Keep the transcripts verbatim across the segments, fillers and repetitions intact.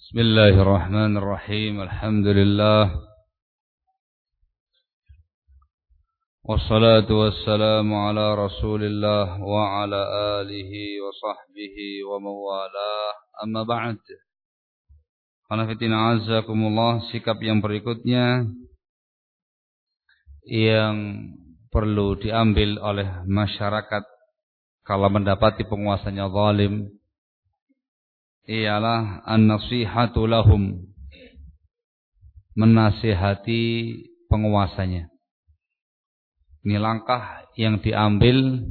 Bismillahirrahmanirrahim. Alhamdulillah. Wassalatu wassalamu ala Rasulillah wa ala alihi wa sahbihi wa mawalah. Amma ba'd. Qanafitina azakumullah, sikap yang berikutnya yang perlu diambil oleh masyarakat kalau mendapati penguasanya zalim ialah an-nasihatu lahum, menasihati penguasanya. Ini langkah yang diambil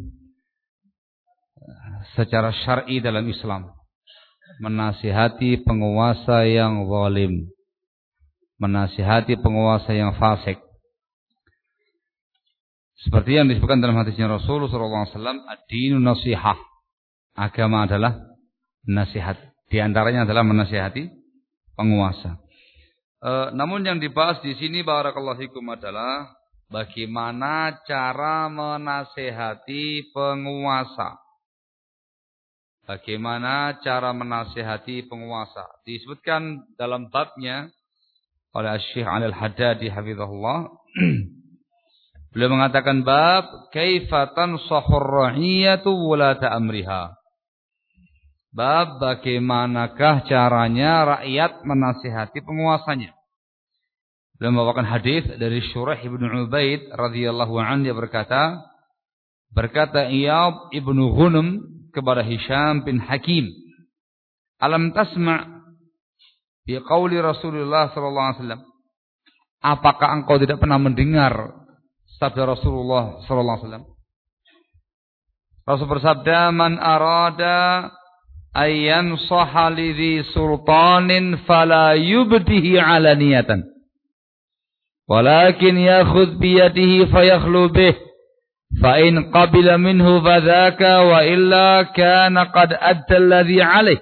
secara syar'i dalam Islam. Menasihati penguasa yang zalim, menasihati penguasa yang fasik. Seperti yang disebutkan dalam hadisnya Rasulullah sallallahu alaihi wasallam, ad-dinu nasihah. Agama adalah nasihat. Di antaranya adalah menasihati penguasa. E, namun yang dibahas di sini barakallahu fikum adalah bagaimana cara menasihati penguasa. Bagaimana cara menasihati penguasa. Disebutkan dalam babnya oleh Syekh Al-Haddadi hafizahullah. Beliau mengatakan bab kaifa tansahur ra'iyatu wulata amriha. Bab bagaimanakah caranya rakyat menasihati penguasanya. Beliau membawakan hadis dari Syuraih ibnu Ubaid radhiyallahu anhu, dia berkata, berkata Iyad ibnu Ghunum kepada Hisham bin Hakim, alam tasma' bi qauli Rasulullah sallallahu alaihi wasallam, apakah engkau tidak pernah mendengar sabda Rasulullah sallallahu alaihi wasallam? Rasul bersabda, man arada ayyan sahalidhi sultanin fala yubdihi alaniyatan walakin yakhudh biyadihi fayakhlu bih fa in qabila minhu fadhaka wa illa kana qad adda alladhi alaih.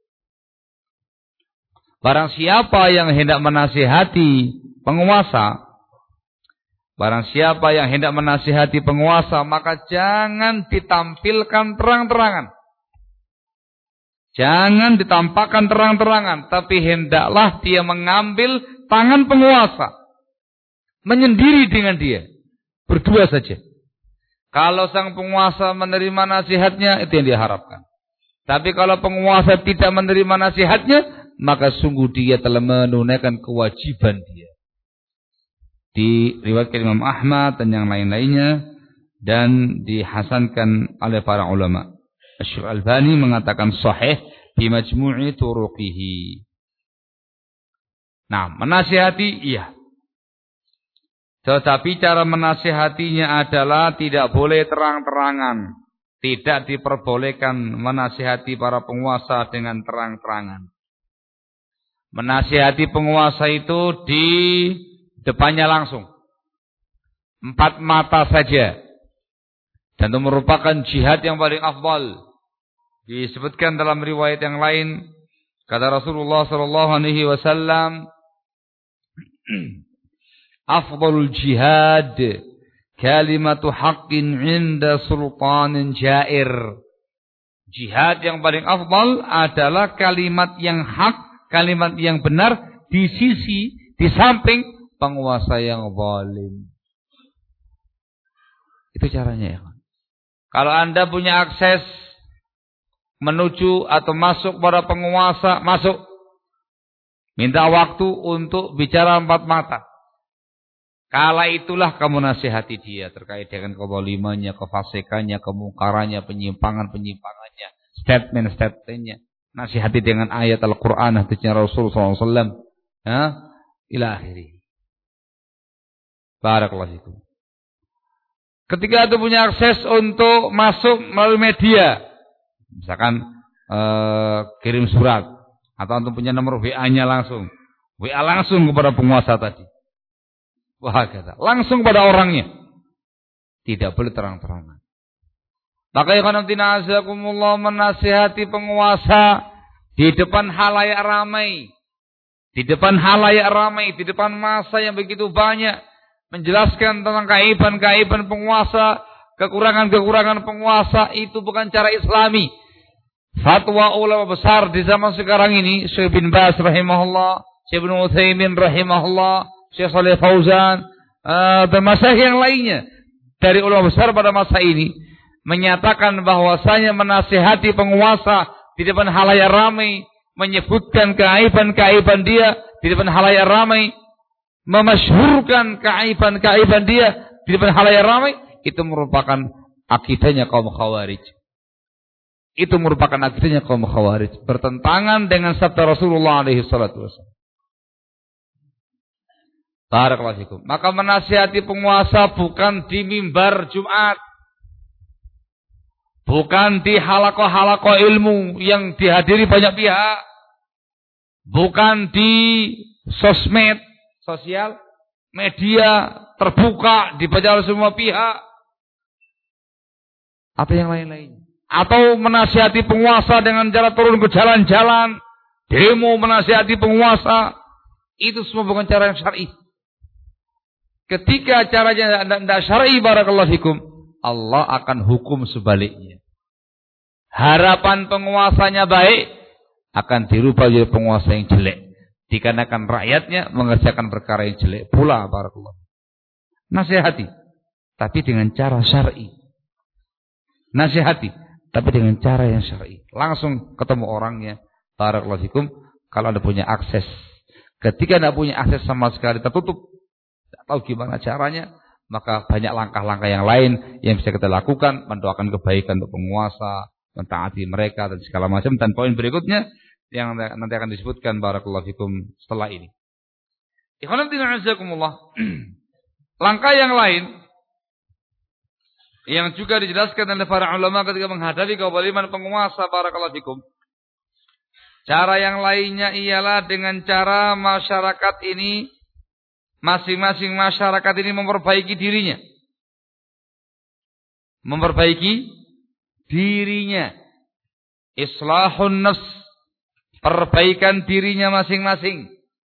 Barang siapa yang hendak menasihati penguasa, barang siapa yang hendak menasihati penguasa, maka jangan ditampilkan terang-terangan. Jangan ditampakkan terang-terangan, tapi hendaklah dia mengambil tangan penguasa, menyendiri dengan dia, berdua saja. Kalau sang penguasa menerima nasihatnya, itu yang diharapkan. Tapi kalau penguasa tidak menerima nasihatnya, maka sungguh dia telah menunaikan kewajiban dia. Diriwayatkan Imam Ahmad dan yang lain-lainnya, dan dihasankan oleh para ulama. Syekh Al-Albani mengatakan sahih bi majmu'i turuqihi. Nah, menasihati iya. Tetapi cara menasihatinya adalah tidak boleh terang-terangan. Tidak diperbolehkan menasihati para penguasa dengan terang-terangan. Menasihati penguasa itu di depannya langsung. Empat mata saja. Dan itu merupakan jihad yang paling afdal. Disebutkan dalam riwayat yang lain, kata Rasulullah sallallahu alaihi wasallam, afdalul jihad kalimatu haqqin 'inda sultanin jair. Jihad yang paling afdal adalah kalimat yang hak, kalimat yang benar di sisi, di samping penguasa yang zalim. Itu caranya ya. Kalau Anda punya akses menuju atau masuk pada penguasa, masuk. Minta waktu untuk bicara empat mata. Kala itulah kamu nasihati dia terkait dengan kezalimannya, kefasikannya, kemungkarannya, penyimpangan-penyimpangannya, statement-statementnya. Nasihati dengan ayat Al-Quran, hadisnya Rasulullah sallallahu alaihi wasallam. Ya, ila akhirih. Barakallahu fikum. Ketika Anda punya akses untuk masuk melalui media, misalkan eh, kirim surat, atau Anda punya nomor W A-nya langsung, W A langsung kepada penguasa tadi. Wah, kata, langsung pada orangnya. Tidak boleh terang-terangan. Maka ikhwanatina azakumullah, menasihati penguasa di depan halayak ramai. Di depan halayak ramai, di depan masa yang begitu banyak, menjelaskan tentang keaiban-keaiban penguasa, kekurangan-kekurangan penguasa, itu bukan cara Islami. fatwa ulama besar di zaman sekarang ini, Syekh bin Baz rahimahullah, Syekh bin Utsaimin rahimahullah, Syekh Shalih Fauzan, uh, dan masyayikh yang lainnya dari ulama besar pada masa ini menyatakan bahwasanya menasihati penguasa di depan halayak ramai, menyebutkan keaiban-keaiban dia di depan halayak ramai, memasyhurkan keaiban-keaiban dia di depan halayak ramai, itu merupakan akidahnya kaum Khawarij. Itu merupakan akidahnya kaum Khawarij, bertentangan dengan sabda Rasulullah alaihi salatu wasallam. Barakallahu fikum. Maka menasihati penguasa bukan di mimbar Jumat, bukan di halaqah-halaqah ilmu yang dihadiri banyak pihak, bukan di sosmed, sosial media terbuka dibaca oleh semua pihak, atau yang lain-lain. Atau menasihati penguasa dengan cara turun ke jalan-jalan, demo menasihati penguasa, itu semua bukan cara yang syar'i. Ketika caranya tidak syar'i, barakallahu fikum, Allah akan hukum sebaliknya. Harapan penguasanya baik, akan dirubah jadi penguasa yang jelek, dikarenakan rakyatnya mengerjakan perkara yang jelek pula, barakallahu. Nasihati, tapi dengan cara syar'i. Nasihati, tapi dengan cara yang syar'i. Langsung ketemu orangnya, barakallahu fikum, kalau Anda punya akses. Ketika Anda punya akses sama sekali tertutup, tidak tahu gimana caranya, maka banyak langkah-langkah yang lain yang bisa kita lakukan, mendoakan kebaikan untuk penguasa, mentaati mereka dan segala macam. Dan poin berikutnya yang nanti akan disebutkan, barakallahu fikum, setelah ini. Ikhwan fillah azakumullah. Langkah yang lain yang juga dijelaskan oleh para ulama ketika menghadapi kezaliman penguasa, barakallahu fikum. Cara yang lainnya ialah dengan cara masyarakat ini, masing-masing masyarakat ini memperbaiki dirinya. Memperbaiki dirinya. Islahun nafs, perbaikan dirinya masing-masing.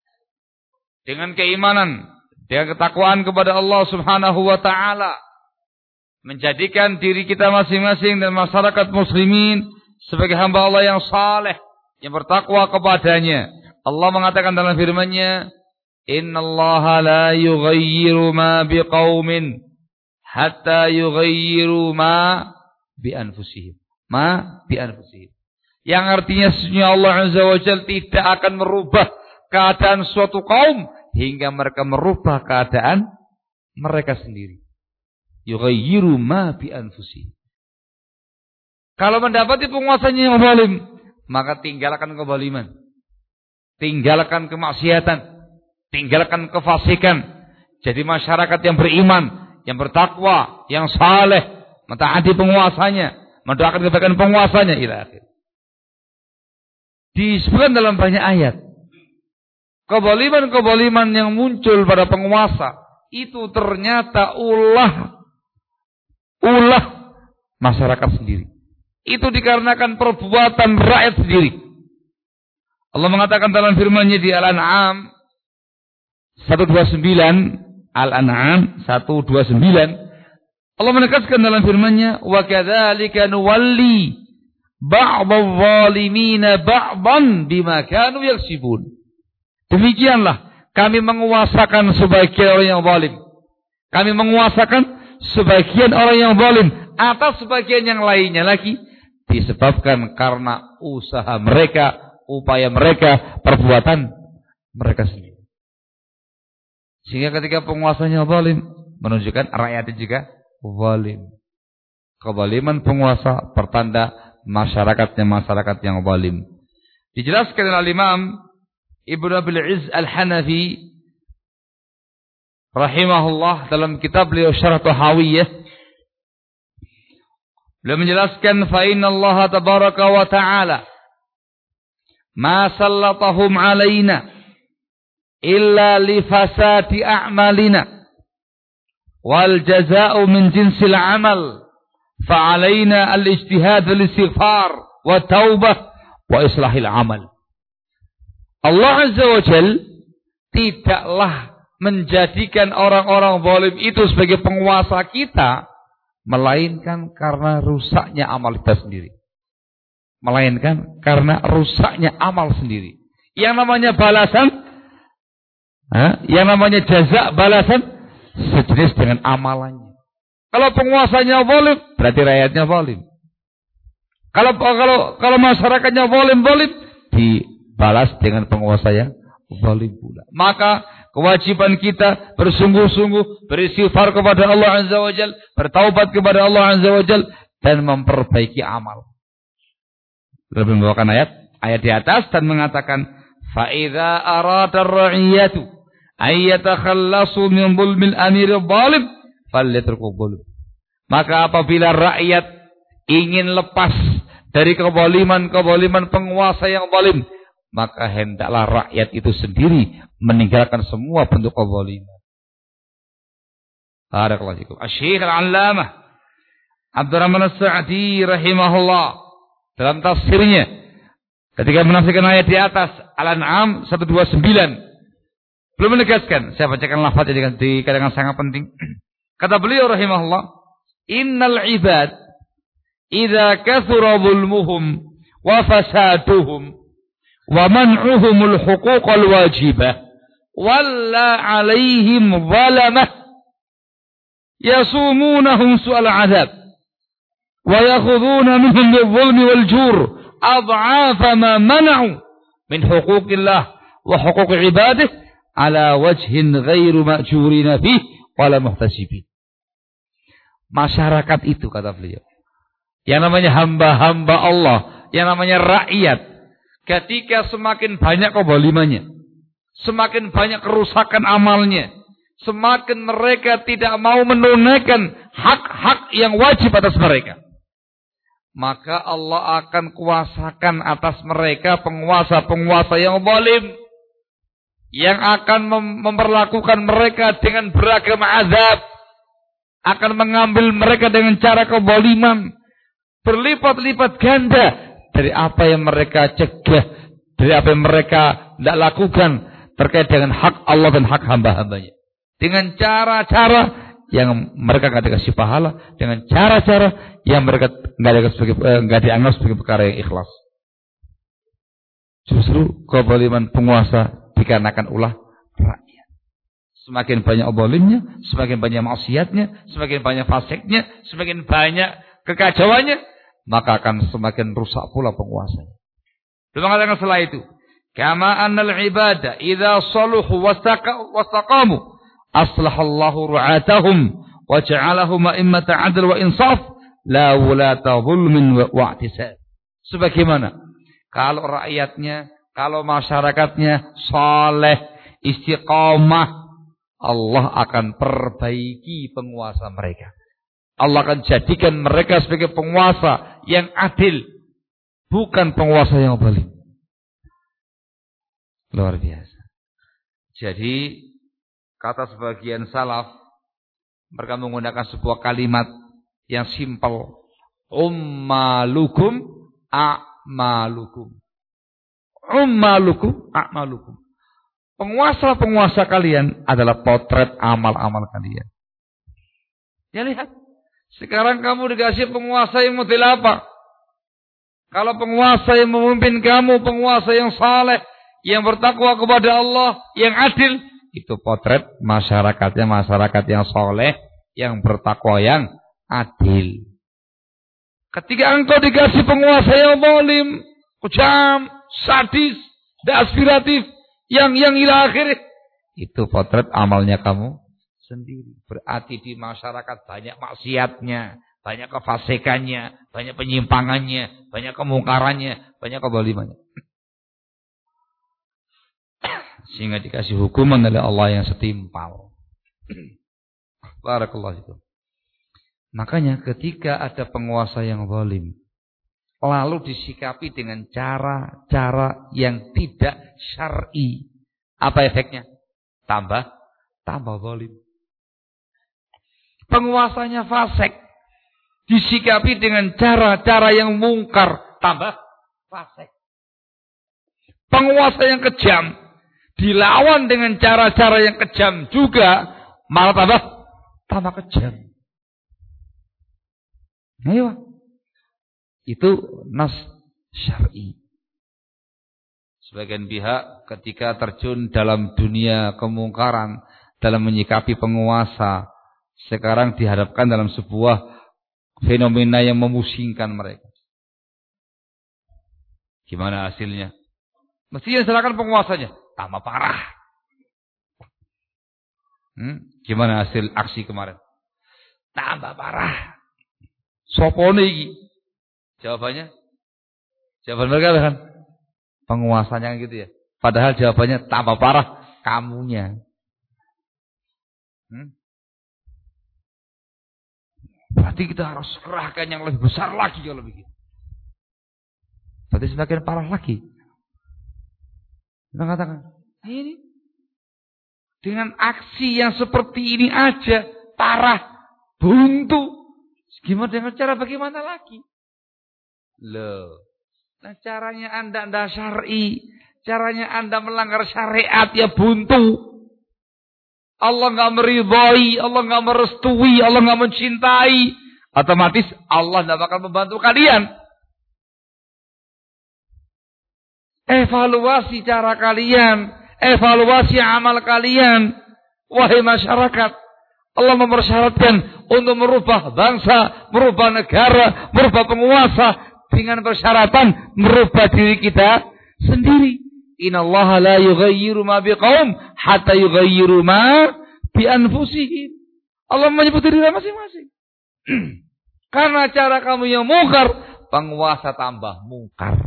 Dengan keimanan, dengan ketakwaan kepada Allah Subhanahu wa taala. Menjadikan diri kita masing-masing dan masyarakat muslimin sebagai hamba Allah yang saleh, yang bertakwa kepadanya. Allah mengatakan dalam firman-Nya, "Innallaha la yughayyiru ma biqaumin hatta yughayyiru ma bi anfusihim." Ma bi anfusihim. Yang artinya sesungguhnya Allah Azza wa Jalla tidak akan merubah keadaan suatu kaum hingga mereka merubah keadaan mereka sendiri. Yughayyiru ma bi anfusihim. Kalau mendapati penguasanya yang zalim, maka tinggalkan kezaliman. Tinggalkan kemaksiatan, tinggalkan kefasikan. Jadi masyarakat yang beriman, yang bertakwa, yang saleh, mentaati penguasanya, mendoakan kebaikan penguasanya ila akhir. Disebutkan dalam banyak ayat. Kezaliman-kezaliman yang muncul pada penguasa itu ternyata ulah ulah masyarakat sendiri. Itu dikarenakan perbuatan rakyat sendiri. Allah mengatakan dalam firman-Nya di Al-An'am seratus dua puluh sembilan, Al-An'am seratus dua puluh sembilan, Allah menegaskan dalam firman-Nya, "Wa kadzalika nuwalli ba'dadh-dhalimina ba'dhan bima kanu yaksibun." Demikianlah kami menguasakan sebagian orang yang zalim. Kami menguasakan sebagian orang yang zalim atas sebagian yang lainnya lagi, disebabkan karena usaha mereka, upaya mereka, perbuatan mereka sendiri. Sehingga ketika penguasanya zalim, menunjukkan rakyatnya juga zalim. Kezaliman penguasa pertanda masyarakatnya masyarakat yang zalim. Dijelaskan oleh Imam Ibnu Abil Izz Al-Hanafi rahimahullah dalam kitab beliau Syarah Tahawiyah. Beliau menjelaskan, fa inna Allah tabaraka wa ta'ala ma sallatahum alaina illa li fasadi a'malina wal jazaa'u min jinsil amal, fa alaina al-ijtihad wal istighfar wa taubah wa islahil amal. Allah Azza wa Jalla tidaklah menjadikan orang-orang zalim itu sebagai penguasa kita, melainkan karena rusaknya amal kita sendiri. melainkan karena rusaknya amal sendiri. Yang namanya balasan, ha? Yang namanya jaza balasan sejenis dengan amalannya. Kalau penguasanya zalim, berarti rakyatnya zalim. Kalau kalau kalau masyarakatnya zalim-zalim, dibalas dengan penguasa yang zalim pula. Maka kewajiban kita bersungguh-sungguh beristighfar kepada Allah Azza wa Jalla, bertaubat kepada Allah Azza wa Jalla dan memperbaiki amal. Lebih membawakan ayat ayat di atas dan mengatakan fa idza arada ar-ra'iyatu ay yatakhallasu min zulmil amir zalim falyatruku zulm. Maka apabila rakyat ingin lepas dari kezaliman-kezaliman penguasa yang zalim, maka hendaklah rakyat itu sendiri meninggalkan semua bentuk kezaliman. Barakallahu fikum. Asy-Syaikh Al-'Allamah Abdurrahman As-Sa'di rahimahullah dalam tafsirnya ketika menafsirkan ayat di atas Al-An'am seratus dua puluh sembilan belum menegaskan, saya bacakan lafaznya di kalangan sangat penting. Kata beliau rahimahullah, innal ibad idza kathura zulmuhum wa fasaduhum wa man'uhumul huquqal wajibah walla 'alaihim zalamah yasumunahum su'al 'adzab wa yakhudhuna minhum bil-zulmi wal-jur ad'afa ma mana'u min huquqillah wa huquqi 'ibadihi ala wajhin ghairu ma'jurina fihi wala muhtasibin. Masyarakat itu, kata beliau, yang namanya hamba-hamba Allah, yang namanya rakyat, ketika semakin banyak kezalimannya, semakin banyak kerusakan amalnya, semakin mereka tidak mau menunaikan hak-hak yang wajib atas mereka, maka Allah akan kuasakan atas mereka penguasa-penguasa yang zalim, yang akan mem- memperlakukan mereka dengan beragam azab, akan mengambil mereka dengan cara kezaliman berlipat-lipat ganda dari apa yang mereka cegah, dari apa yang mereka tidak lakukan terkait dengan hak Allah dan hak hamba-hambanya, dengan cara-cara yang mereka tidak dikasih pahala, dengan cara-cara yang mereka tidak dianggap sebagai perkara yang ikhlas. Justru kezaliman penguasa dikarenakan ulah rakyat. Semakin banyak zalimnya, semakin banyak maksiatnya, semakin banyak fasiknya, semakin banyak kekacauannya, maka akan semakin rusak pula penguasanya. Dia mengatakan setelah itu, kama annal ibada idza saluhu wastaqamu aslahallahu ru'atahum wa ja'alahum a'immata 'adl wa insaf la wulata zulmin wa i'tisab. Sebagaimana kalau rakyatnya, kalau masyarakatnya saleh, istiqamah, Allah akan perbaiki penguasa mereka. Allah akan jadikan mereka sebagai penguasa yang adil, bukan penguasa yang zalim. Luar biasa. Jadi kata sebagian salaf, mereka menggunakan sebuah kalimat yang simpel, ummalukum a'malukum. Ummalukum a'malukum. Penguasa-penguasa kalian adalah potret amal-amal kalian. Ya lihat, sekarang kamu dikasih penguasa yang model apa? Kalau penguasa yang memimpin kamu, penguasa yang saleh, yang bertakwa kepada Allah, yang adil, itu potret masyarakatnya, masyarakat yang saleh, yang bertakwa, yang adil. Ketika engkau dikasih penguasa yang zalim, kejam, sadis, dan aspiratif, yang yang ila akhir, itu potret amalnya kamu sendiri. Berarti di masyarakat banyak maksiatnya, banyak kefasikannya, banyak penyimpangannya, banyak kemungkarannya, banyak kezalimannya. Sehingga dikasih hukuman oleh Allah yang setimpal. Barakallahu fikum. Makanya ketika ada penguasa yang zalim, lalu disikapi dengan cara-cara yang tidak syar'i, apa efeknya? Tambah, tambah zalim. Penguasanya fasik, disikapi dengan cara-cara yang mungkar, tambah fasik. Penguasa yang kejam, dilawan dengan cara-cara yang kejam juga, malah tambah, tambah kejam. Ayo. Itu nas syar'i. Sebagian pihak ketika terjun dalam dunia kemungkaran, dalam menyikapi penguasa, sekarang dihadapkan dalam sebuah fenomena yang memusingkan mereka. Gimana hasilnya? Mestinya silakan penguasanya, tambah parah. Hmm? Gimana hasil aksi kemarin? Tambah parah. Sopone iki. Jawabannya? Jawaban mereka kan? Penguasanya gitu ya. Padahal jawabannya tambah parah kamunya. Hmm? Berarti kita harus kerahkan yang lebih besar lagi kalau begitu. Berarti semakin parah lagi. Kita katakan, ini dengan aksi yang seperti ini aja parah, buntu. Gimana dengan cara bagaimana lagi? Loh. Nah caranya Anda Anda syar'i, caranya Anda melanggar syariat ya buntu. Allah enggak meridhai, Allah enggak merestui, Allah enggak mencintai, otomatis Allah enggak bakal membantu kalian. Evaluasi cara kalian, evaluasi amal kalian, wahai masyarakat. Allah mempersyaratkan untuk merubah bangsa, merubah negara, merubah penguasa dengan persyaratan merubah diri kita sendiri. Innallaha la yughayyiru ma biqaum hatta yughayyiru ma bi anfusihim. Allah menyebut diri masing-masing. Karena cara kamu yang mungkar, penguasa tambah mungkar.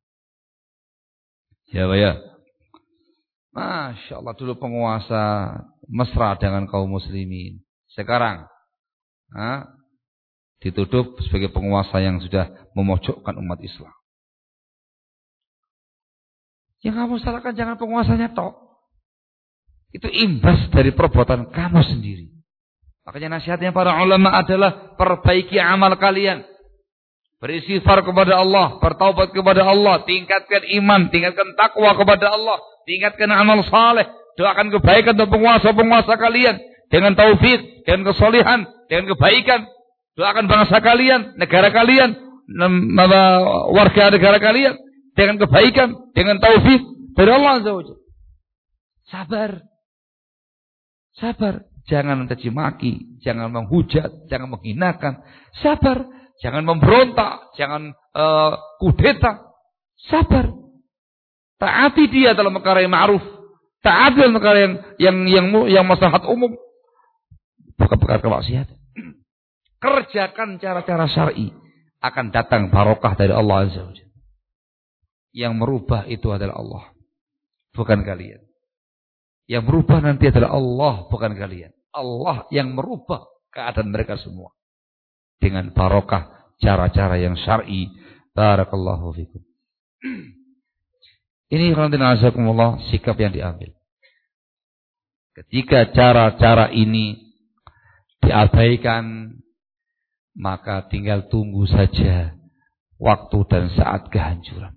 Ya, Pak ya. Masya Allah, dulu penguasa mesra dengan kaum muslimin. Sekarang ha, dituduh sebagai penguasa yang sudah memojokkan umat Islam. Yang kamu salahkan jangan penguasanya tok. Itu imbas dari perbuatan kamu sendiri. Makanya nasihatnya para ulama adalah perbaiki amal kalian. Beristighfar kepada Allah, bertaubat kepada Allah, tingkatkan iman, tingkatkan takwa kepada Allah, tingkatkan amal saleh, doakan kebaikan untuk penguasa-penguasa kalian dengan taufik, dengan kesolihan, dengan kebaikan. Doakan bangsa kalian, negara kalian, warga negara kalian dengan kebaikan, dengan taufik dari Allah Azza wa Jalla. Sabar. Sabar, jangan mencaci maki, jangan menghujat, jangan menghinakan. Sabar. Jangan memberontak, jangan uh, kudeta. Sabar. Taati dia dalam perkara yang ma'ruf. Taati dalam perkara yang yang yang, yang maslahat umum. Bukan perkara kemaksiatan. Kerjakan cara-cara syar'i, akan datang barokah dari Allah Azza wa Jalla. Yang merubah itu adalah Allah, bukan kalian. Yang merubah nanti adalah Allah, bukan kalian. Allah yang merubah keadaan mereka semua. Dengan barokah cara-cara yang syar'i. Barakallahu fikum. Ini khairan azakumullah sikap yang diambil. Ketika cara-cara ini diabaikan, maka tinggal tunggu saja waktu dan saat kehancuran.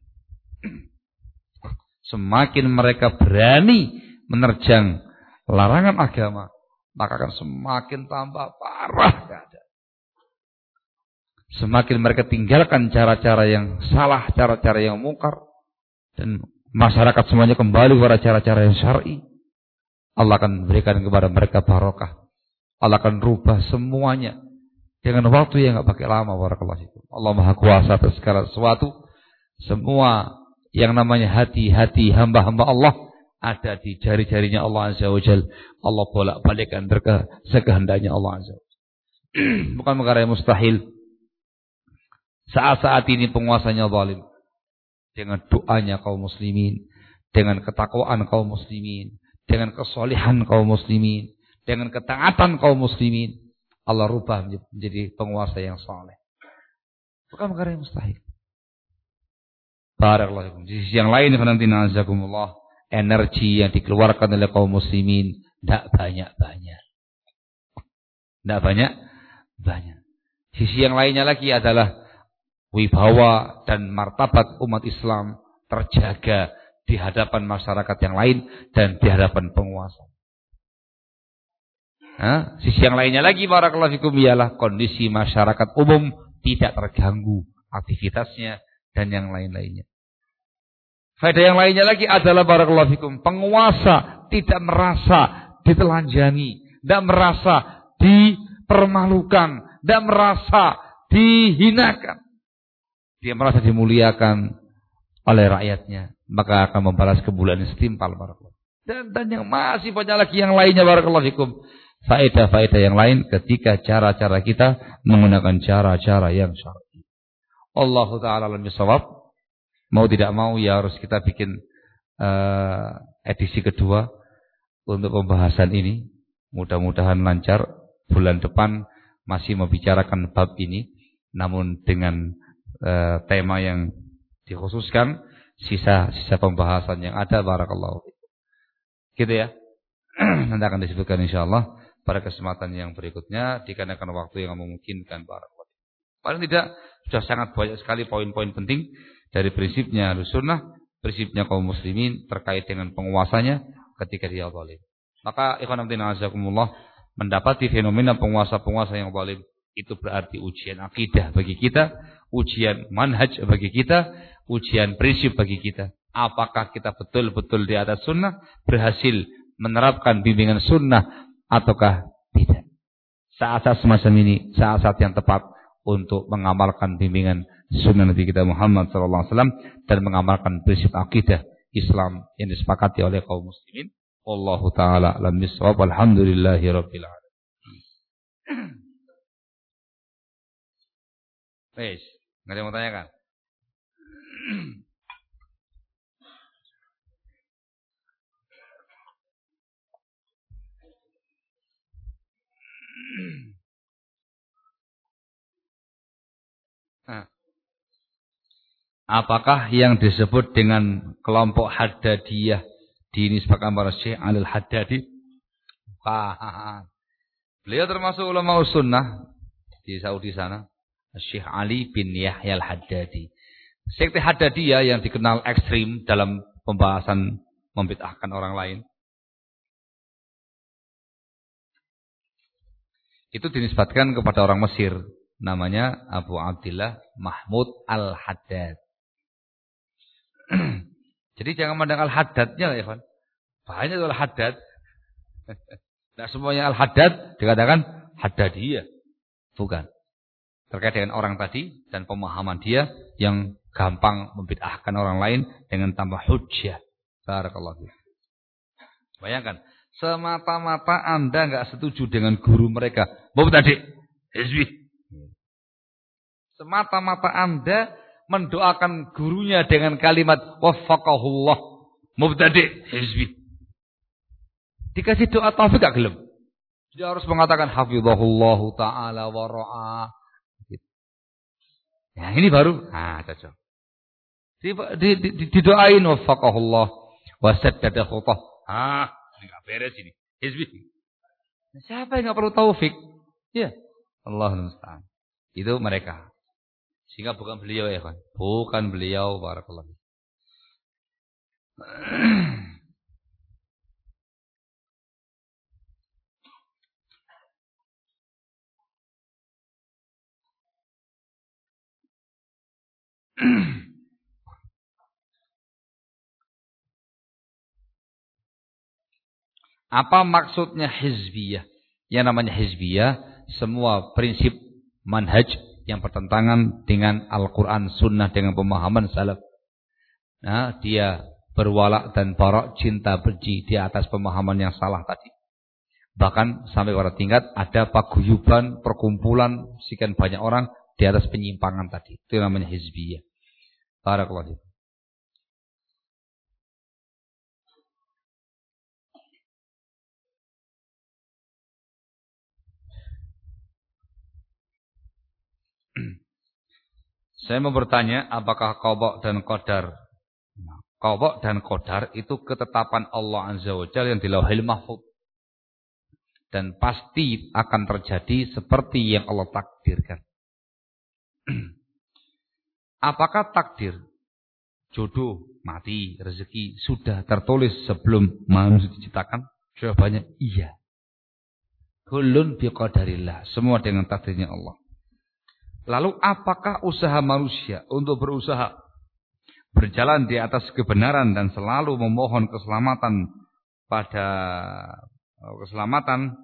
Semakin mereka berani menerjang larangan agama, maka akan semakin tambah parah keadaan. Semakin mereka tinggalkan cara-cara yang salah, cara-cara yang mungkar, dan masyarakat semuanya kembali kepada cara-cara yang syar'i, Allah akan berikan kepada mereka barokah. Allah akan rubah semuanya dengan waktu yang enggak pakai lama. Barakallahu fikum. Allah Maha Kuasa atas segala sesuatu. Semua yang namanya hati-hati hamba-hamba Allah ada di jari-jarinya Allah Azza wa Jalla. Allah bolak-balikkan mereka sekehendaknya Allah Azza wa Jalla. Bukan perkara yang mustahil. Saat-saat ini penguasanya zalim. Dengan doanya kaum muslimin, dengan ketakwaan kaum muslimin, dengan kesolehan kaum muslimin, dengan ketaatan kaum muslimin, Allah rubah menjadi penguasa yang saleh. Bukan perkara yang mustahil. Barakallahu fikum. Di sisi yang lain, nazakumullah, energi yang dikeluarkan oleh kaum muslimin tidak banyak-banyak. Tidak banyak-banyak. Sisi yang lainnya lagi adalah wibawa dan martabat umat Islam terjaga di hadapan masyarakat yang lain dan di hadapan penguasa. Nah, sisi yang lainnya lagi barakallahu fikum ialah kondisi masyarakat umum tidak terganggu aktivitasnya dan yang lain-lainnya. Faedah yang lainnya lagi adalah barakallahu fikum, penguasa tidak merasa ditelanjangi, tidak merasa dipermalukan, tidak merasa dihinakan. Dia merasa dimuliakan oleh rakyatnya, maka akan membalas kemuliaan yang setimpal barakallahu. Dan dan yang masih banyak lagi yang lainnya barakallahu fikum. Faedah-faedah yang lain ketika cara-cara kita menggunakan cara-cara yang syar'i. Allahu ta'ala alam bisawab. Mau tidak mau ya harus kita bikin uh, edisi kedua untuk pembahasan ini. Mudah-mudahan lancar. Bulan depan masih membicarakan bab ini, namun dengan uh, tema yang dikhususkan, sisa-sisa pembahasan yang ada barakallahu. Gitu ya. Nanti akan disebutkan insyaallah pada kesempatan yang berikutnya dikarenakan waktu yang memungkinkan barakallahu. Paling tidak sudah sangat banyak sekali poin-poin penting dari prinsipnya Ahlussunnah, prinsipnya kaum muslimin terkait dengan penguasanya ketika dia zalim. Maka ikhwan fillah azakumullah, mendapati fenomena penguasa-penguasa yang zalim itu berarti ujian akidah bagi kita, ujian manhaj bagi kita, ujian prinsip bagi kita. Apakah kita betul-betul di atas sunnah, berhasil menerapkan bimbingan sunnah ataukah tidak? Saat-saat semacam ini, saat-saat yang tepat untuk mengamalkan bimbingan sunnah Nabi kita Muhammad sallallahu alaihi wasallam dan mengamalkan prinsip akidah Islam yang disepakati oleh kaum muslimin. Wallahu taala alam bissawab. Alhamdulillahirabbil alamin. Wes, enggak ada yang mau tanyakan? Nah, apakah yang disebut dengan kelompok Haddadiyah dinisbahkan kepada Syekh Ali Al-Haddadi? Ah, beliau termasuk ulama sunnah di Saudi sana, Syekh Ali bin Yahya Al-Haddadi. Sekte Haddadiyah yang dikenal ekstrim dalam pembahasan membid'ahkan orang lain, itu dinisbatkan kepada orang Mesir, namanya Abu Abdillah Mahmud Al-Haddad. Jadi jangan mandang Al-Haddadnya ya, Evan. Banyak Al-Haddad. Tidak semuanya Al-Haddad dikatakan Haddadiyah. Bukan. Terkait dengan orang tadi dan pemahaman dia yang gampang membid'ahkan orang lain dengan tambah hujjah. Barakallahu. Bayangkan, semata-mata Anda enggak setuju dengan guru mereka, mubtadi', hizbi. Semata-mata Anda mendoakan gurunya dengan kalimat waffaqahullah, mubtadi', hizbi. Dikasih doa taufik enggak gelem. Dia harus mengatakan hafizahullahu taala wa ra'a. Ya, ini baru ah cocok. Di, di, di, didoain waffaqahullah wa saddada khutah. Ah, ini enggak beres ini. Hizbi. Siapa yang enggak perlu taufik? Ya, Allahul musta'an. Itu mereka. Sehingga bukan beliau ya kan. Bukan beliau barakallahu. Apa maksudnya hizbiyah? Yang namanya hizbiyah, semua prinsip manhaj yang bertentangan dengan Al-Quran, Sunnah, dengan pemahaman salaf. Nah, dia berwalak dan barak, cinta benci di atas pemahaman yang salah tadi. Bahkan sampai pada tingkat ada paguyuban, perkumpulan sekian banyak orang di atas penyimpangan tadi. Itu yang namanya hizbiyah. Barakallahu fiik. Saya mau bertanya, apakah qadha dan qadar? Nah, qadha dan qadar itu ketetapan Allah Azza wa Jalla yang di Lauhil Mahfuz. Dan pasti akan terjadi seperti yang Allah takdirkan. Apakah takdir jodoh, mati, rezeki sudah tertulis sebelum manusia diciptakan? Jawabannya iya. Kullun biqadarillah, semua dengan takdirnya Allah. Lalu apakah usaha manusia untuk berusaha berjalan di atas kebenaran dan selalu memohon keselamatan pada keselamatan,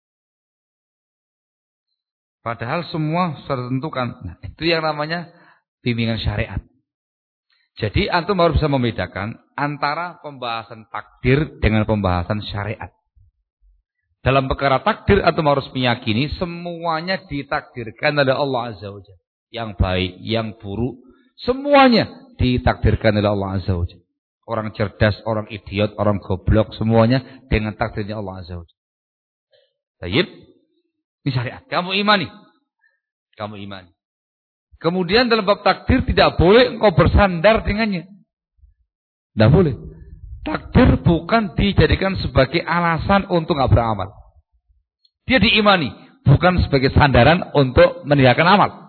padahal semua sudah ditentukan. Nah, itu yang namanya bimbingan syariat. Jadi antum harus bisa membedakan antara pembahasan takdir dengan pembahasan syariat. Dalam perkara takdir antum harus meyakini semuanya ditakdirkan oleh Allah Azza wa Jalla. Yang baik, yang buruk, semuanya ditakdirkan oleh Allah Azza wa Jalla. Orang cerdas, orang idiot, orang goblok, semuanya dengan takdirnya Allah Azza wa Jalla. Baik. Ini syariat. Kamu imani. Kamu imani. Kemudian dalam bab takdir tidak boleh engkau bersandar dengannya. Tidak boleh. Takdir bukan dijadikan sebagai alasan untuk nggak beramal. Dia diimani, bukan sebagai sandaran untuk meninggalkan amal.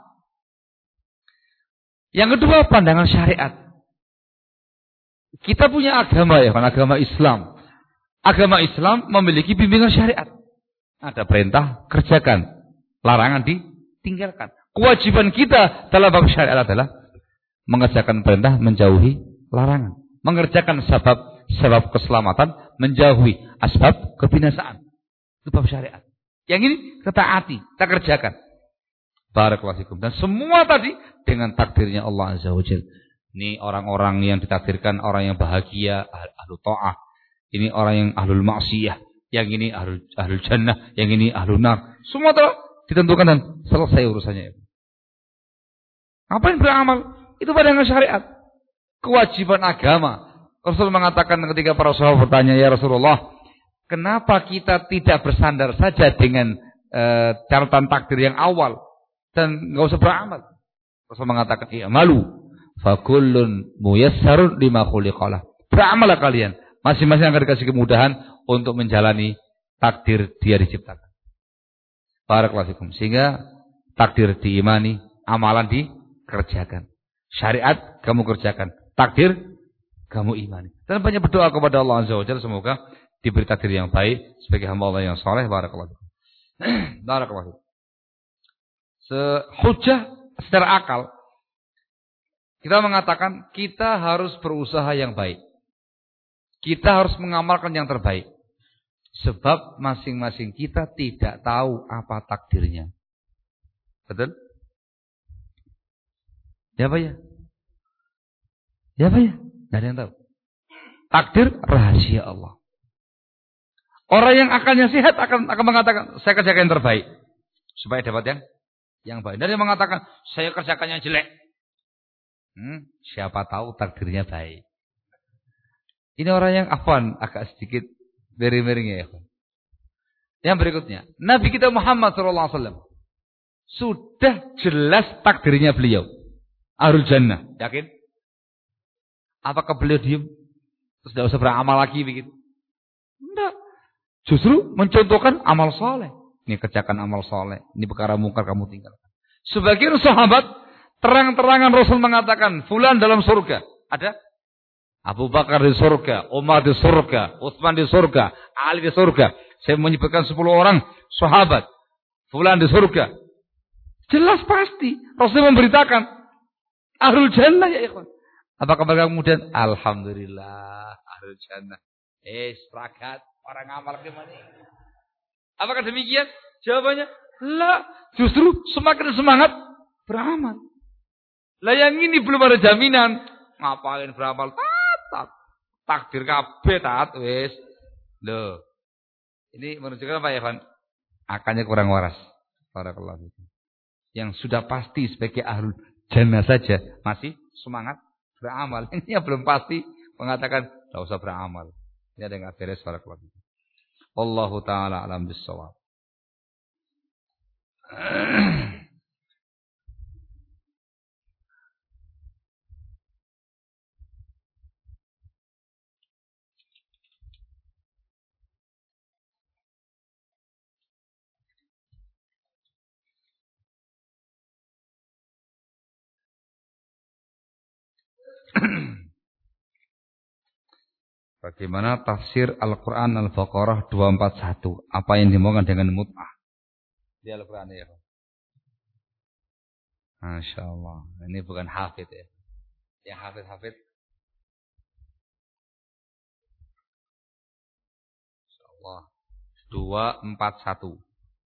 Yang kedua, pandangan syariat. Kita punya agama ya, kan agama Islam. Agama Islam memiliki bimbingan syariat. Ada perintah, kerjakan. Larangan, ditinggalkan. Kewajiban kita dalam bab syariat adalah mengerjakan perintah, menjauhi larangan. Mengerjakan sebab sebab keselamatan, menjauhi asbab kebinasaan. Itu bab syariat. Yang ini kita taati, kita kerjakan. Barakallahu fikum. Dan semua tadi dengan takdirnya Allah Azza wa Jalla. Ini orang-orang yang ditakdirkan orang yang bahagia, ahlu ta'ah. Ini orang yang ahlul maksiyah. Yang ini ahlul, ahlul jannah, yang ini ahlul nar. Semua telah ditentukan dan selesai urusannya. Ngapain beramal? Itu pandangan syariat. Kewajiban agama. Rasul mengatakan ketika para sahabat bertanya, ya Rasulullah, kenapa kita tidak bersandar saja dengan e, catatan takdir yang awal dan nggak usah beramal? Rasul mengatakan, i'malu fakullun muyassarun lima khuliqalah. Beramallah kalian, masing-masing akan dikasih kemudahan untuk menjalani takdir dia diciptakan. Barakallahu fikum. Sehingga takdir diimani, amalan dikerjakan. Syariat kamu kerjakan, takdir kamu imani. Dan banyak berdoa kepada Allah Azza wa Jalla, semoga diberi takdir yang baik sebagai hamba Allah yang saleh. Barakallahu fikum. Barakallahu fikum. Sehujjah secara akal kita mengatakan kita harus berusaha yang baik. Kita harus mengamalkan yang terbaik. Sebab masing-masing kita tidak tahu apa takdirnya. Betul? Ya apa ya? Ya apa ya? Tidak ada yang tahu. Takdir rahasia Allah. Orang yang akalnya sehat akan akan mengatakan saya kerjakan yang terbaik supaya dapat yang yang baik. Dan dia mengatakan saya kerjakan yang jelek. Hmm, siapa tahu takdirnya baik. Ini orang yang afwan, agak sedikit miring-miring ya. Yang berikutnya, Nabi kita Muhammad shallallahu alaihi wasallam sudah jelas takdirnya beliau. Ahlul jannah, yakin? Apakah beliau diam? Terus tidak usah beramal lagi begitu? Tidak. Justru mencontohkan amal soleh. Ini kerjakan amal soleh. Ini perkara mungkar kamu tinggalkan. Sebagian sahabat terang-terangan Rasul mengatakan, fulan dalam surga. Ada? Abu Bakar di surga, Umar di surga, Utsman di surga, Ali di surga. Saya menyebutkan sepuluh orang sahabat. Fulan di surga. Jelas pasti. Rasul memberitakan. Ahlul jannah ya ikhwan. Apakah mereka kemudian alhamdulillah ahlul jannah. Eh, seragat orang amal gimana? Apakah demikian? Jawabannya, lah. Justru semakin semangat beramal. Lah yang ini belum ada jaminan. Ngapain beramal? Tak, takdir kabeh taat wis. Loh. Ini menunjukkan apa ya, Van? Akalnya kurang waras. Barakallahu fikum. Yang sudah pasti sebagai ahlul jannah saja masih semangat beramal. Ini yang belum pasti mengatakan enggak usah beramal. Ini ada yang enggak beres. Barakallahu fikum. Wallahu taala alam bissawab. Bagaimana tafsir Al-Quran Al-Baqarah dua empat satu? Apa yang dimaukan dengan mut'ah di Al-Quran ya? Masya Allah. Ini bukan hafid ya. Yang hafid-hafid Wah, dua empat satu.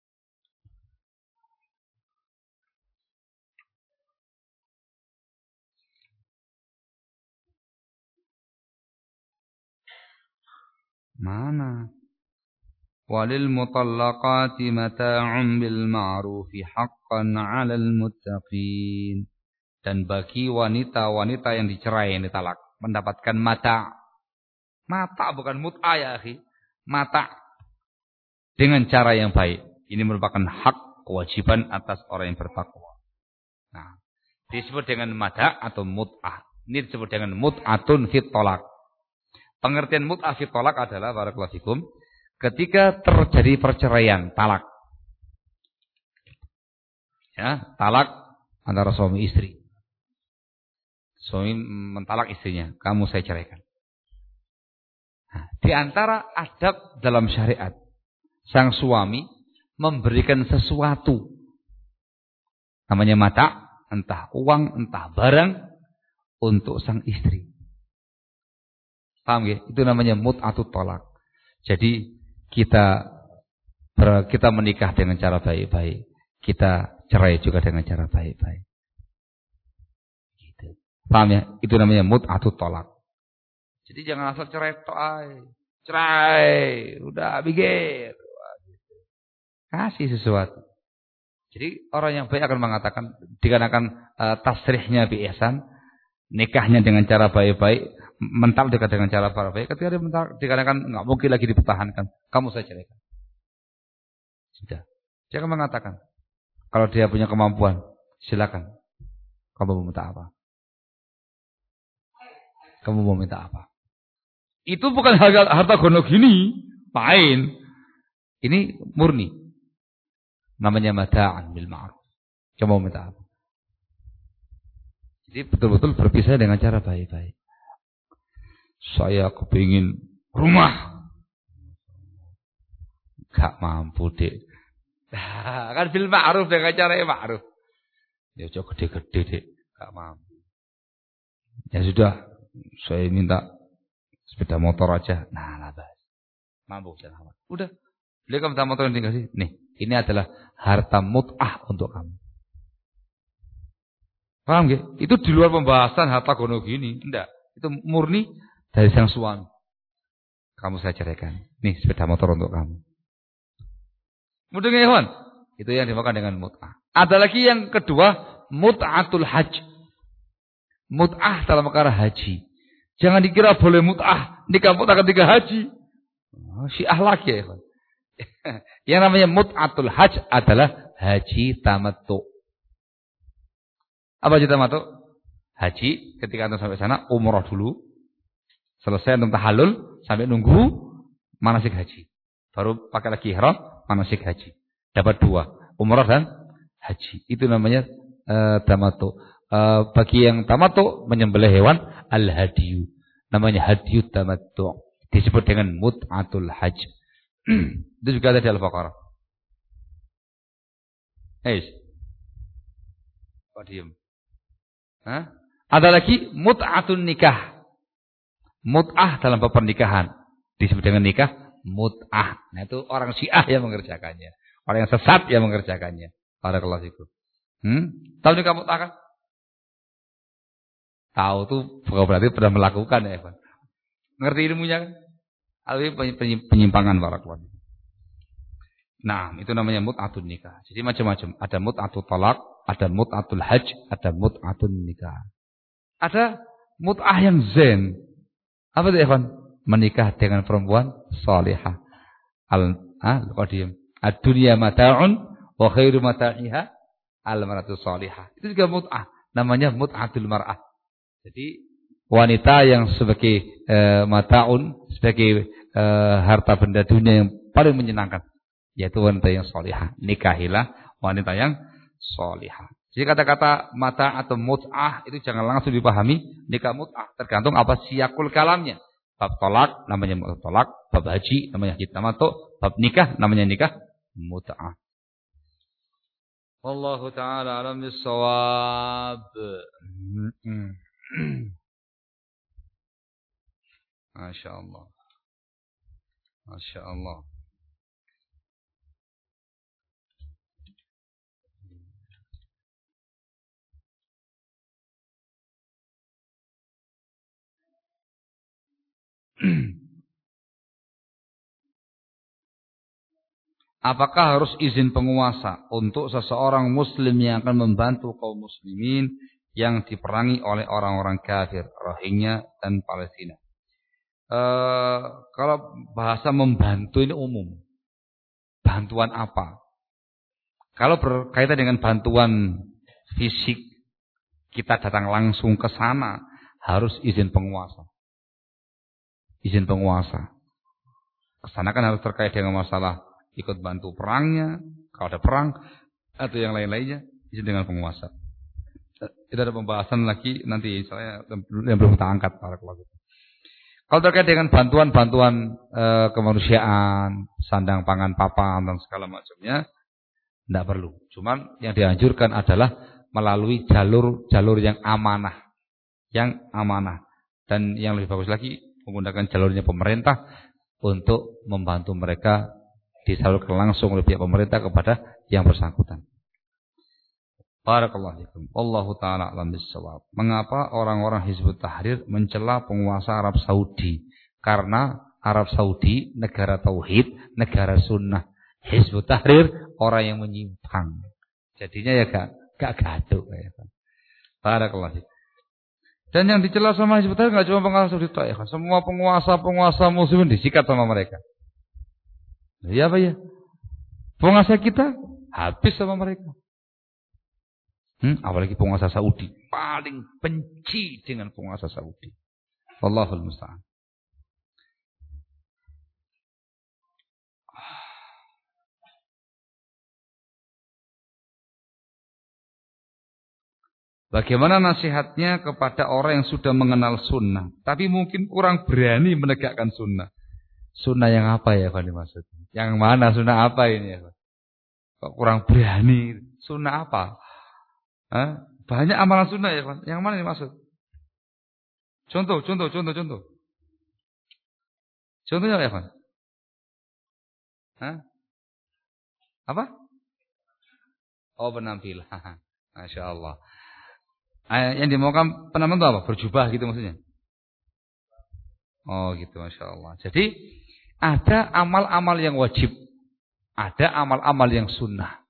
Mana? Walil mutallaqati mata'un bil ma'rufi haqqan 'alal muttaqin. Dan bagi wanita-wanita yang dicerai, yang ditalak, mendapatkan mata. Mata bukan mut'ah ya akhi. Mata dengan cara yang baik. Ini merupakan hak kewajiban atas orang yang bertakwa. Nah, disebut dengan mata atau mut'ah. Ini disebut dengan mut'atun fit tolak. Pengertian mut'ah fit tolak adalah barakallahu fikum, ketika terjadi perceraian, talak. Ya, talak antara suami istri. Suami mentalak istrinya, kamu saya ceraikan. Nah, di antara adab dalam syariat, sang suami memberikan sesuatu. Namanya mata, entah uang, entah barang, untuk sang istri. Paham ya? Itu namanya mut'atut tolak. Jadi kita ber, kita menikah dengan cara baik-baik. Kita cerai juga dengan cara baik-baik. Gitu. Paham ya? Itu namanya mut'atut tolak. Jadi jangan asal cerai toai. Cerai, udah bigir. Kasih sesuatu. Jadi orang yang baik akan mengatakan dikarenakan uh, tasrihnya bi ihsan, nikahnya dengan cara baik-baik, mental dekat dengan cara baik-baik. Ketika dia mental dikarenakan enggak mungkin lagi dipertahankan, kamu saya ceraikan. Sudah. Dia akan mengatakan, kalau dia punya kemampuan, silakan. Kamu mau minta apa? Kamu mau minta apa? Itu bukan harta, harta gono gini, main. Ini murni. Namanya mata'an bil ma'ruf. Kamu mau minta apa? Jadi betul-betul berpisah dengan cara baik-baik. Saya kepingin rumah. Gak mampu, Dek. Nah, kan bil ma'ruf dengan cara yang ma'ruf. Ya coba gede-gede, Dek. Gak mampu. Ya sudah, saya minta sepeda motor aja. Nah, lah bahas. Mampu jangan khawatir. Udah. Beli kamu sepeda motor yang dikasih. Nih, ini adalah harta mut'ah untuk kamu. Paham gak? Itu di luar pembahasan harta gono gini. Enggak. Itu murni dari sang suami. Kamu saya ceraikan. Nih sepeda motor untuk kamu. Mudah gak ya, itu yang dimakan dengan mut'ah. Ada lagi yang kedua, mut'atul hajj. Mut'ah dalam perkara haji. Jangan dikira boleh mut'ah nikah mut'ah ketika haji. Oh, syiah lagi ya, ikhwan. Yang namanya mut'atul hajj adalah haji tamattu. Apa haji tamattu? Haji ketika antum sampai sana umrah dulu. Selesai antum tahallul sampai nunggu manasik haji. Baru pakai lagi ihram manasik haji. Dapat dua, umrah dan haji. Itu namanya uh, tamattu. Uh, bagi yang tamattu menyembelih hewan al-hadiyu. Namanya hadiyut tamattu. Disebut dengan mut'atul hajj. Itu juga ada di Al-Baqarah. Eh, kok diem? Hah? Ada lagi mut'atun nikah. Mut'ah dalam pernikahan. Disebut dengan nikah mut'ah. Nah itu orang Syiah yang mengerjakannya. Orang yang sesat yang mengerjakannya. Barakallahu fikum. Hmm? Tahu nikah mut'ah kan? Tahu tuh bukan berarti pernah melakukan ya, Evan. Ngerti ilmunya kan? Alwi penyimpangan barakallahu. Nah, itu namanya mut'atun nikah. Jadi macam-macam. Ada mut'atul talak, ada mut'atul hajj, ada mut'atun nikah. Ada mut'ah yang zen. Apa itu, Evan? Menikah dengan perempuan salihah. Al ah, qadim. Ad-dunya mata'un wa khairu mata'iha al-mar'atu salihah. Itu juga mut'ah. Namanya mut'atul mar'ah. Jadi wanita yang sebagai e, mata'un, sebagai e, harta benda dunia yang paling menyenangkan, yaitu wanita yang salihah. Nikahilah wanita yang salihah. Jadi kata-kata mata atau mut'ah itu jangan langsung dipahami nikah mut'ah. Tergantung apa siyakul kalamnya. Bab tolak namanya tolak, bab haji namanya haji tamattu, bab nikah namanya nikah mut'ah. Wallahu ta'ala alam bis-shawab. Masya Allah. Masya Allah. Apakah harus izin penguasa untuk seseorang muslim yang akan membantu kaum muslimin yang diperangi oleh orang-orang kafir, Rohingya dan Palestina? E, kalau bahasa membantu ini umum. Bantuan apa? Kalau berkaitan dengan bantuan fisik, kita datang langsung ke sana, harus izin penguasa. Izin penguasa. Kesana kan harus terkait dengan masalah ikut bantu perangnya, kalau ada perang atau yang lain-lainnya, izin dengan penguasa. Itu ada pembahasan lagi nanti saya yang belum kita angkat para keluarga. Kalau terkait dengan bantuan-bantuan e, kemanusiaan, sandang pangan papan dan segala macamnya, tidak perlu. Cuman yang dianjurkan adalah melalui jalur-jalur yang amanah, yang amanah, dan yang lebih bagus lagi menggunakan jalurnya pemerintah untuk membantu mereka disalurkan langsung oleh pihak pemerintah kepada yang bersangkutan. Barakallahu fikum. Allahu taala a'lam bissawab. Mengapa orang-orang Hizbut Tahrir mencela penguasa Arab Saudi? Karena Arab Saudi negara tauhid, negara sunnah. Hizbut Tahrir orang yang menyimpang. Jadinya ya gak gak gaduh ya kan. Barakallahu fikum. Dan yang dicela sama Hizbut Tahrir enggak cuma penguasa Saudi ya kan. Semua penguasa-penguasa muslimin disikat sama mereka. Ya apa ya? Penguasa kita habis sama mereka. Hmm, apalagi penguasa Saudi, paling benci dengan penguasa Saudi. Wallahul musta'an. Bagaimana nasihatnya kepada orang yang sudah mengenal sunnah, tapi mungkin kurang berani menegakkan sunnah? Sunnah yang apa ya Pak maksudnya? Yang mana sunnah apa ini ya Pak? Kok kurang berani? Sunnah apa? Hah? Banyak amalan sunnah ya Pak. Yang mana ini maksud? Contoh, contoh, contoh, contoh. Contohnya apa ya Pak? Hah? Apa? Oh penampilan. Masya Allah. Yang dimaukan penampilan itu apa? Berjubah gitu maksudnya? Oh gitu Masya Allah. Jadi ada amal-amal yang wajib. Ada amal-amal yang sunnah.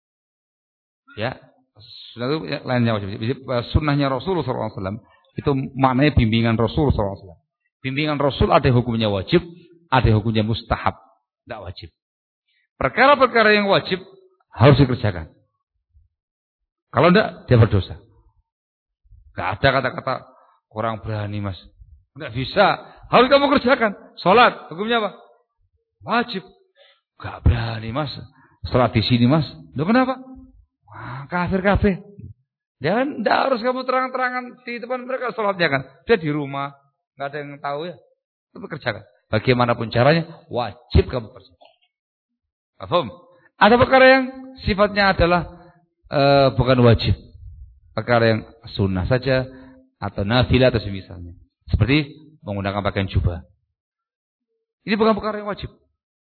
Ya. Sunnah itu lainnya wajib. Sunnahnya Rasulullah shallallahu alaihi wasallam itu maknanya bimbingan Rasul shallallahu alaihi wasallam. Bimbingan Rasul ada hukumnya wajib, ada hukumnya mustahab, tidak wajib. Perkara-perkara yang wajib harus dikerjakan. Kalau tidak, dia berdosa. Tidak ada kata-kata kurang berani mas. Tidak bisa. Harus kamu kerjakan. Sholat, hukumnya apa? Wajib. Tidak berani mas. Sholat di sini mas. Loh kenapa? Wah, kafir-kafir. Dan tidak harus kamu terang-terangan di depan mereka sholatnya kan. Dia di rumah. Tidak ada yang tahu ya. Itu kerjakan. Bagaimanapun caranya, wajib kamu kerjakan. Paham? Ada perkara yang sifatnya adalah uh, bukan wajib. Perkara yang sunnah saja. Atau nafilah atau semisalnya. Seperti menggunakan pakaian jubah. Ini bukan perkara yang wajib.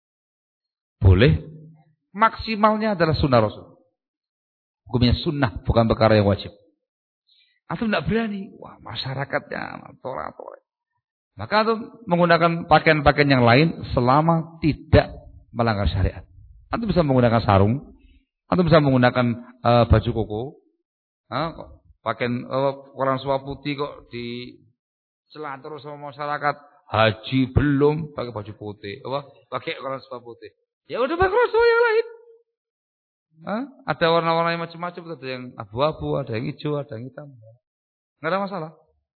Boleh. Maksimalnya adalah sunnah Rasul. Hukumnya sunnah, bukan perkara yang wajib. Atau tidak berani. Wah, masyarakatnya torak-torak. Maka atau menggunakan pakaian-pakaian yang lain selama tidak melanggar syariat. Atau bisa menggunakan sarung. Atau bisa menggunakan uh, baju koko. Nah, pakaian uh, orang suwa putih kok di celah terus sama masyarakat. Haji belum pakai baju putih. Apa? Pakai orang suwa putih. Ya udah pakai orang suwa yang lain. Hah? Ada warna-warna yang macam-macam, ada yang abu-abu, ada yang hijau, ada yang hitam. Enggak ada masalah.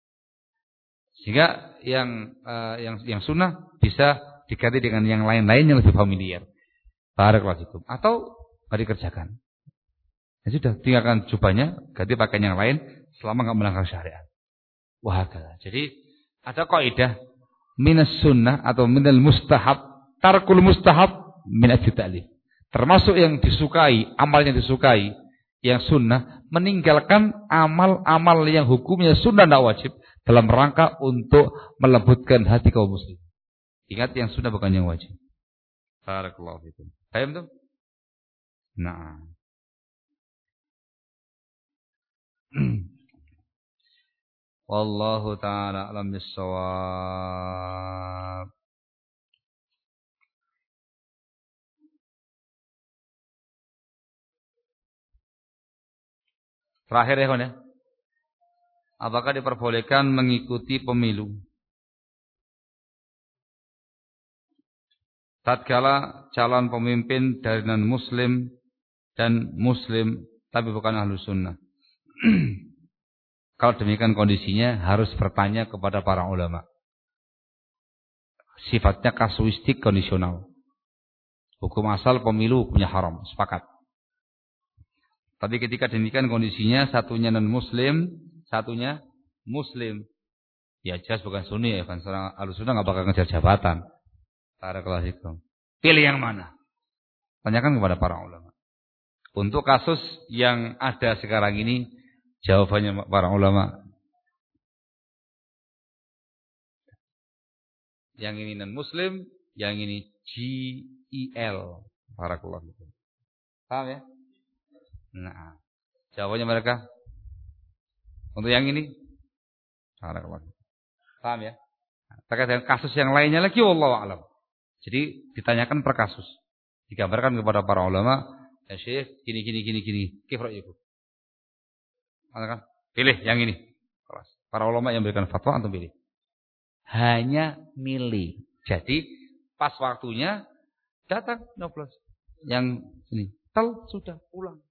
Sehingga yang uh, yang yang sunnah bisa diganti dengan yang lain-lain yang lebih familiar. Barakallahu fikum. Atau enggak dikerjakan. Ya sudah, tinggalkan jubahnya, ganti pakaian yang lain selama enggak melanggar syariat. Wah, jadi ada kaidah minas sunnah atau minal mustahab, tarkul mustahab min at-ta'lif. Termasuk yang disukai, amal yang disukai, yang sunnah, meninggalkan amal-amal yang hukumnya sunnah tidak wajib dalam rangka untuk melembutkan hati kaum muslim. Ingat yang sunnah bukan yang wajib. Barakallahu fikum. Paham tuh? Nah. Wallahu ta'ala a'lam bis-shawab. Terakhir ya kawan ya. Apakah diperbolehkan mengikuti pemilu tatkala calon pemimpin dari non-muslim dan muslim tapi bukan ahlu sunnah? Kalau demikian kondisinya harus bertanya kepada para ulama. Sifatnya kasuistik kondisional. Hukum asal pemilu hukumnya haram, sepakat. Tapi ketika demikian kondisinya satunya non-muslim, satunya muslim. Ya jelas bukan sunni ya, kan seorang ahlu sunnah enggak bakal ngejar jabatan. Barakallahu fikum. Pilih yang mana? Tanyakan kepada para ulama. Untuk kasus yang ada sekarang ini, jawabannya para ulama, yang ini non muslim, yang ini G I L. Barakallahu fikum. Paham ya? Nah, jawabannya mereka untuk yang ini, barakallahu fikum. Paham ya? Terkait dengan kasus yang lainnya lagi, wallahu a'lam. Jadi ditanyakan per kasus, digambarkan kepada para ulama, ya Syekh, gini gini gini gini, kifra itu. Maka pilih yang ini. Para ulama yang berikan fatwa antum pilih. Hanya milih. Jadi pas waktunya datang nyoblos yang ini. Tel sudah pulang.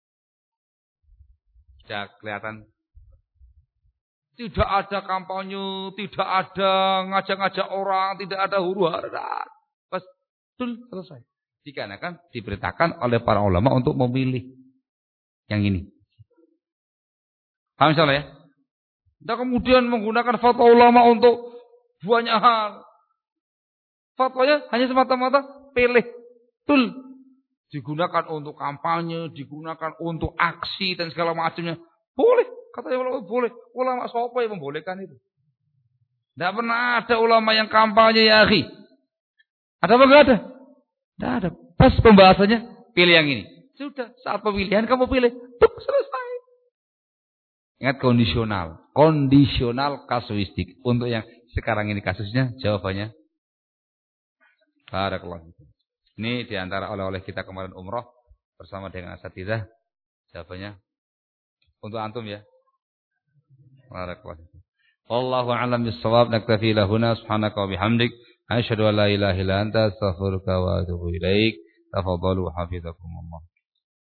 Sudah kelihatan. Tidak ada kampanye, tidak ada ngajak-ngajak orang, tidak ada huru-hara. Pas tul selesai. Dikarenakan diberitakan oleh para ulama untuk memilih yang ini. Paham insyaallah ya? Dan kemudian menggunakan fatwa ulama untuk banyak hal. Fatwanya hanya semata-mata pilih. Tul. Digunakan untuk kampanye, digunakan untuk aksi dan segala macamnya. Boleh. Katanya ulama boleh. Ulama siapa yang membolehkan itu? Tidak pernah ada ulama yang kampanye ya akhi. Ada apa enggak ada? Tidak ada. Pas pembahasannya pilih yang ini. Sudah. Saat pemilihan kamu pilih. Tuk selesai. Ingat kondisional. Kondisional kasuistik. Untuk yang sekarang ini kasusnya jawabannya. Barakallahu. Ini diantara oleh-oleh kita kemarin umroh. Bersama dengan asatidzah. Jawabannya. Untuk antum ya. Barakallahu. Wallahu a'lam bis-shawab. Naktafi lahuna subhanaka wa bihamdik. Asyhadu an la ilaha illa anta astaghfiruka wa atubu ilaik. Tafadhalu hafizakumullah.